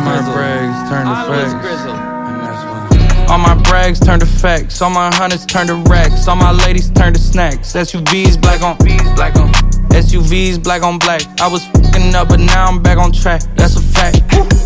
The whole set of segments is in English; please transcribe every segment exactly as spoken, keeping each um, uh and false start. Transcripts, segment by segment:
my brags turn to Always facts. Grizzle. And that's why. All my brags turn to facts. All my hundreds turn to racks. All my ladies turn to snacks. S U Vs black on black on. S U Vs black on black. I was fucking up, but now I'm back on track. That's a fact.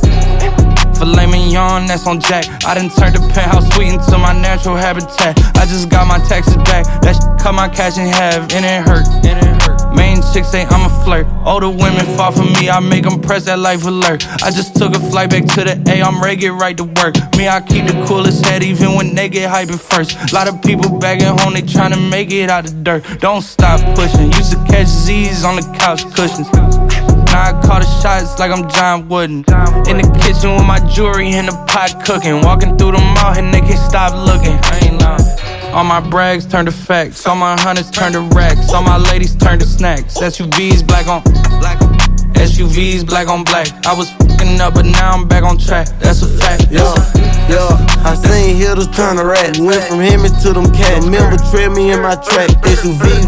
Filet mignon, that's on Jack. I done turned the penthouse suite into my natural habitat. I just got my taxes back. That shit cut my cash in half, and it hurt. And it hurt. Main chicks say I'm a flirt. Older women fall for me, I make them press that life alert. I just took a flight back to the A, I'm ready, get right to work. Me, I keep the coolest head even when they get hyping first. Lot of people back at home, they tryna make it out the dirt. Don't stop pushing, used to catch Z's on the couch cushions. Now I call the shots like I'm John Wooden. In the kitchen with my jewelry in the pot cooking. Walking through the mall and they can't stop looking. I ain't lying. All my brags turn to facts. All my hundreds turn to racks. All my ladies turn to snacks. S U Vs black on black on. S U Vs black on black. I was fucking up, but now I'm back on track. That's a fact. Yeah, yeah. I seen hitters turn to rats. Went from him to them cats. Remember, tread me in my track. S U Vs.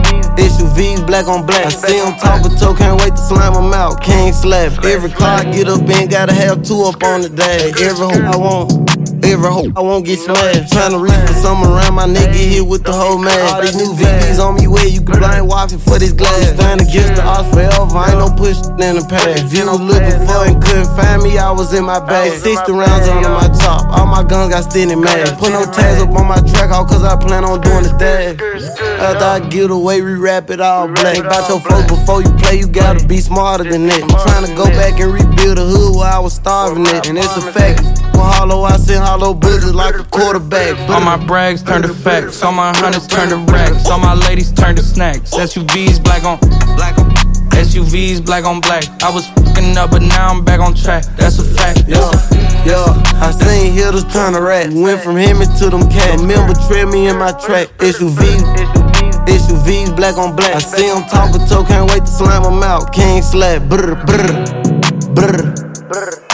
S U Vs black on black. I see them talk a toe, can't wait to slam them out. Can't slap. Every car I get up in, gotta have two up on the dash. Every hoe I want, every hoe I won't get smashed. Tryna reach for something around my neck, get hit with the whole man. All these new V Vs on me where you can blind waffle for this glass. Stand against the odds forever, I ain't no push in the past. If you was looking for and couldn't find me, I was in my bag. sixty rounds under my top, all my guns got standing mad. Put no tags up on my track, all cause I plan on doing the dash. After I get away, we rap it all black. About your folks before you play, you gotta be smarter than that. I'm tryna go back and rebuild the hood where I was starving at. And it's a fact, for hollow, I send hollow bullets like a quarterback. All my brags turn to facts. All my hundreds turn to racks. All my ladies turn to snacks. S U Vs black on black on. S U Vs black on black. I was fucking up, but now I'm back on track. That's a fact. Yeah, yeah. I seen hitters turn to rats. Went from him to them cats. Remember, tread me in my track. S U Vs. S U Vs black on black. I see them talk a toe, can't wait to slam them out. Can't slap. Brr, brr, brr, brr.